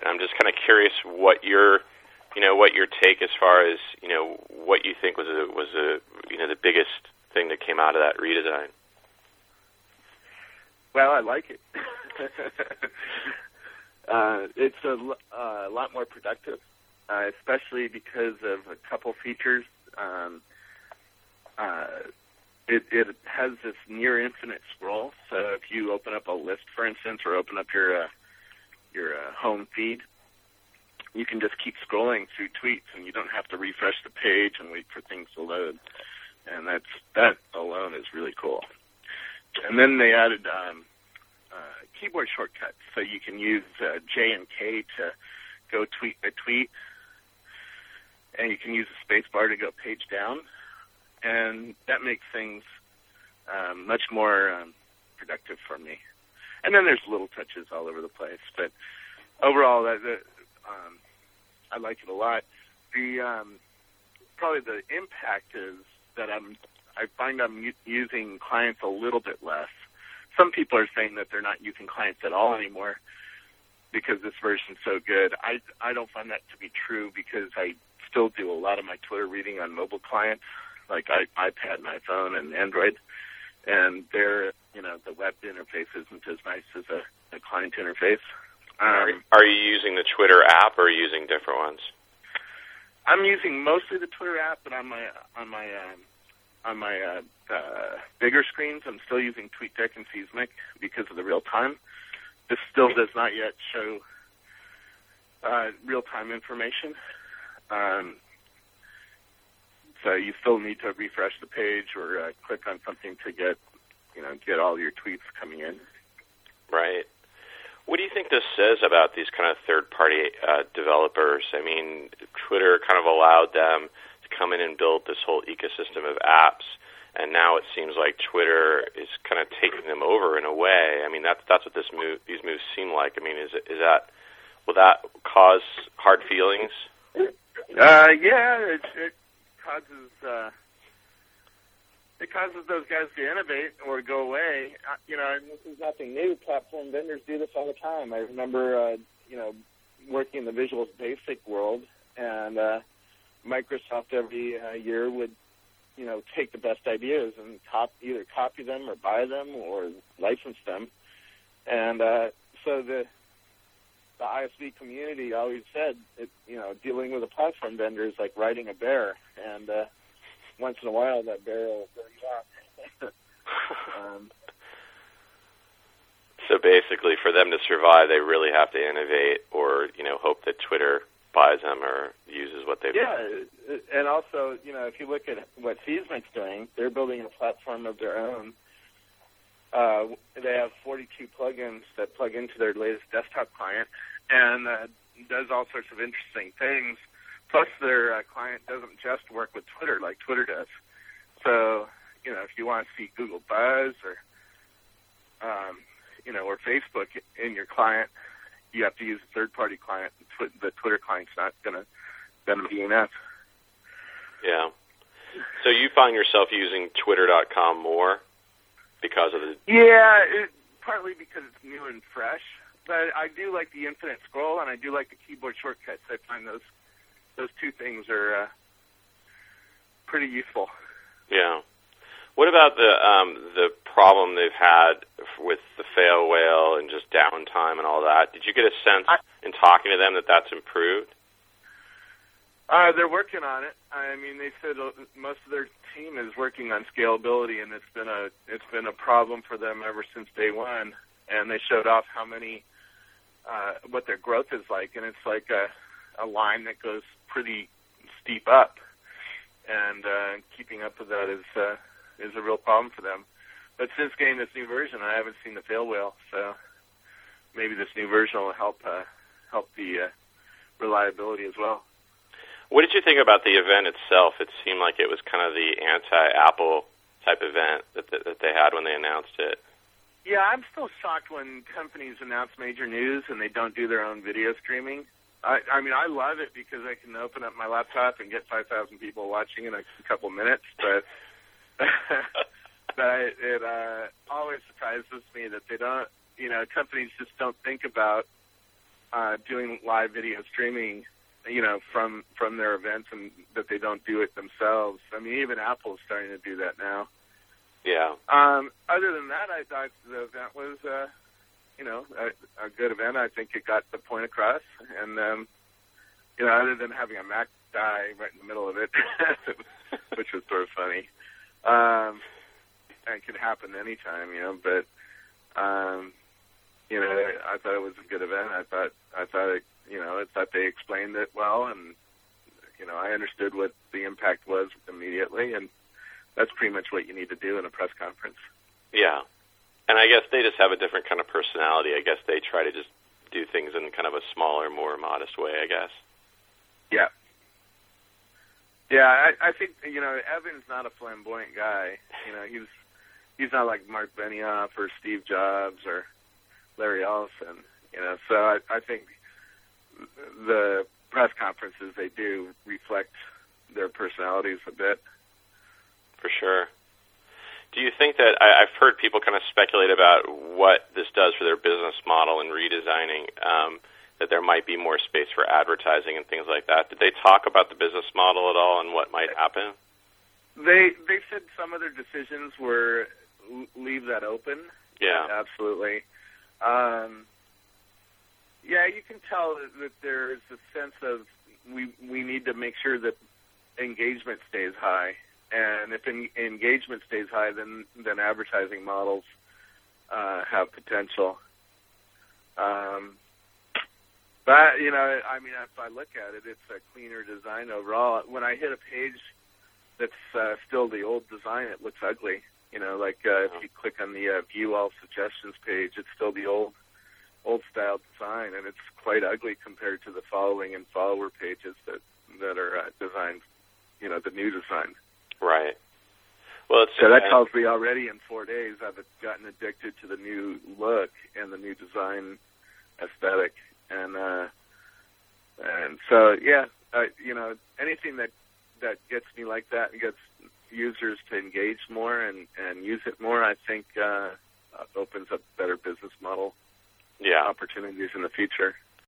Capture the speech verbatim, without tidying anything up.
I'm just kind of curious what your, you know, what your take as far as, you know, what you think was a, was a, you know, the biggest thing that came out of that redesign. Well, I like it. uh, it's a uh, lot more productive, uh, especially because of a couple features. Um, uh, it, it has this near infinite scroll. So if you open up a list, for instance, or open up your uh, your uh, home feed, you can just keep scrolling through tweets, and you don't have to refresh the page and wait for things to load. And that's that alone is really cool. And then they added um, uh, keyboard shortcuts, so you can use uh, J and K to go tweet by tweet, and you can use the space bar to go page down, and that makes things um, much more um, productive for me. And then there's little touches all over the place, but overall, that, that, um, I like it a lot. The um, probably the impact is that I'm I find I'm u- using clients a little bit less. Some people are saying that they're not using clients at all anymore because this version's so good. I, I don't find that to be true because I still do a lot of my Twitter reading on mobile clients, like I, iPad and iPhone and Android, and they're, you know, the web interface isn't as nice as a, a client interface. Um, are, are you using the Twitter app or are you using different ones? I'm using mostly the Twitter app, but on my on my um, on my uh, uh, bigger screens, I'm still using TweetDeck and Seesmic because of the real time. This still does not yet show uh, real time information, um, so you still need to refresh the page or uh, click on something to get you know get all your tweets coming in. Right. What do you think this says about these kind of third-party uh, developers? I mean, Twitter kind of allowed them to come in and build this whole ecosystem of apps, and now it seems like Twitter is kind of taking them over in a way. I mean, that's that's what this move, these moves seem like. I mean, is it, is that will that cause hard feelings? Uh, yeah, it, it causes. Uh, It causes those guys to innovate or go away. You know, and this is nothing new. Platform vendors do this all the time. I remember, uh, you know, working in the Visual Basic world, and uh, Microsoft every uh, year would, you know, take the best ideas and cop- either copy them or buy them or license them. And uh, so the the I S V community always said, it, you know, dealing with a platform vendor is like riding a bear, and uh, once in a while, that barrel burns off. um, so basically, for them to survive, they really have to innovate, or you know, hope that Twitter buys them or uses what they've. Yeah, and also, you know, if you look at what Seesmic's doing, they're building a platform of their own. Uh, they have forty-two plugins that plug into their latest desktop client, and uh, does all sorts of interesting things. Plus, their uh, client doesn't just work with Twitter like Twitter does. So, you know, if you want to see Google Buzz or, um, you know, or Facebook in your client, you have to use a third-party client. The Twitter client's not gonna gonna be enough. Yeah. So you find yourself using Twitter dot com more because of the. Yeah, it, partly because it's new and fresh, but I do like the infinite scroll, and I do like the keyboard shortcuts. I find those. Those two things are uh, pretty useful. Yeah. What about the um, the problem they've had with the fail whale and just downtime and all that? Did you get a sense I, in talking to them that that's improved? Uh, they're working on it. I mean, they said most of their team is working on scalability, and it's been a it's been a problem for them ever since day one. And they showed off how many uh, what their growth is like, and it's like a a line that goes pretty steep up, and uh, keeping up with that is uh, is a real problem for them. But since getting this new version, I haven't seen the fail whale, so maybe this new version will help uh, help the uh, reliability as well. What did you think about the event itself? It seemed like it was kind of the anti-Apple type event that that, that they had when they announced it. Yeah, I'm still shocked when companies announce major news and they don't do their own video streaming. I, I mean, I love it because I can open up my laptop and get five thousand people watching in a couple minutes, but but it uh, always surprises me that they don't, you know, companies just don't think about uh, doing live video streaming, you know, from from their events, and that they don't do it themselves. I mean, even Apple's starting to do that now. Yeah. Um, other than that, I thought the event was, uh, you know, a, a good event. I think it got the point across, and um, you know, other than having a Mac die right in the middle of it, which was sort of funny. Um, and it could happen anytime, you know, but, um, you know, I, I thought it was a good event. I thought, I thought, it, you know, I thought they explained it well, and, you know, I understood what the impact was immediately, and that's pretty much what you need to do in a press conference. Yeah. And I guess they just have a different kind of personality. I guess they try to just do things in kind of a smaller, more modest way, I guess. Yeah. Yeah, I, I think, you know, Evan's not a flamboyant guy. You know, he's he's not like Mark Benioff or Steve Jobs or Larry Ellison, you know. So I, I think the press conferences they do reflect their personalities a bit. For sure. Do you think that, I, I've heard people kind of speculate about what this does for their business model and redesigning, um, that there might be more space for advertising and things like that. Did they talk about the business model at all and what might happen? They they said some of their decisions were leave that open. Yeah. Absolutely. Um, yeah, you can tell that there's a sense of we we need to make sure that engagement stays high. And if en- engagement stays high, then, then advertising models uh, have potential. Um, but, you know, I mean, if I look at it, it's a cleaner design overall. When I hit a page that's uh, still the old design, it looks ugly. You know, like uh, if you click on the uh, View All Suggestions page, it's still the old old style design, and it's quite ugly compared to the following and follower pages that, that are uh, designed, you know, the new design. Right. Well, it's, so that tells me already in four days I've gotten addicted to the new look and the new design aesthetic, and uh, and so yeah, uh, you know, anything that that gets me like that and gets users to engage more and, and use it more, I think uh, opens up better business model yeah. opportunities in the future.